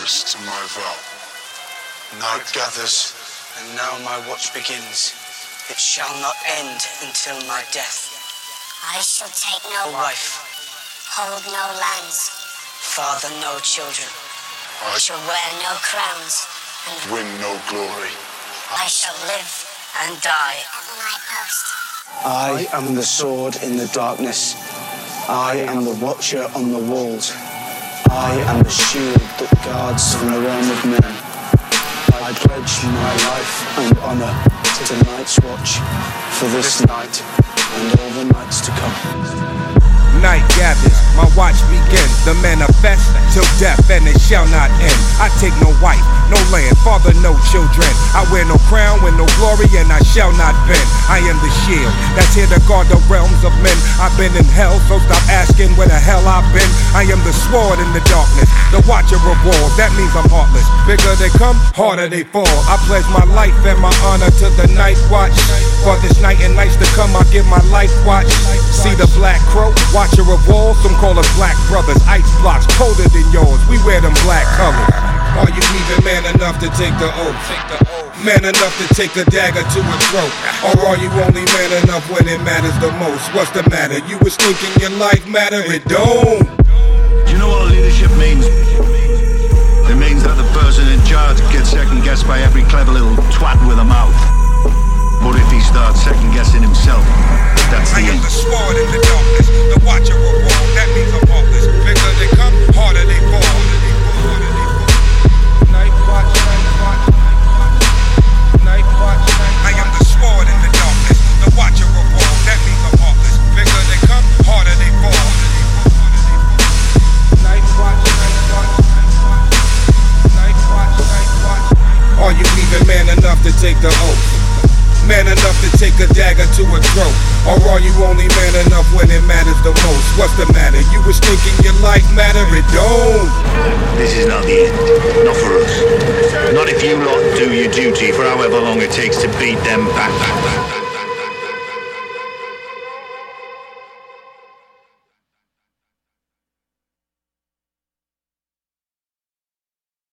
witness to my vow. Night gathers, and now my watch begins. It shall not end until my death. I shall take no wife, hold no lands, father no children. I shall wear no crowns, and win no glory. I shall live and die at my post. I am the sword in the darkness. I am the watcher on the walls. I am the shield that guards from the realm of men. I pledge my life and honor to Night's Watch for this night and all the nights to come. Night gathers, my watch begins. The manifest till death, and it shall not end. I take no wife, no land, father, no children. I wear no crown, win no glory, and I shall not bend. I am the shield that's here to guard the realms of men. I've been in hell, so stop asking where the hell I've been. I am the sword in the darkness, the watcher of war. That means I'm heartless. Bigger they come, harder they fall. I pledge my life and my honor to the night watch. For this night and nights to come, I give my life watch. See the black crow, watcher of walls. Some call us black brothers. Ice blocks colder than yours. We wear them black colors. Are you even man enough to take the oath? Man enough to take a dagger to a throat? Or are you only man enough when it matters the most? What's the matter? You was thinking your life matter? It don't. You know what leadership means? It means that the person in charge gets second guessed by every clever little twat with a mouth. But if he starts second guessing himself, that's the end. I am the sword in the darkness, the watcher of war. That means I'm heartless. Bigger they come, harder they fall. Night watch, night watch, night watch. I am the sword in the darkness, the watcher of war. That means I'm heartless. Bigger they come, harder they fall. Night watch, night watch, night watch, night watch. Are you even man enough to take the oath? Man enough to take a dagger to a throat? Or are you only man enough when it matters the most? What's the matter? You was thinking your life matter? It don't. This is not the end. Not for us. Not if you lot do your duty for however long it takes to beat them back.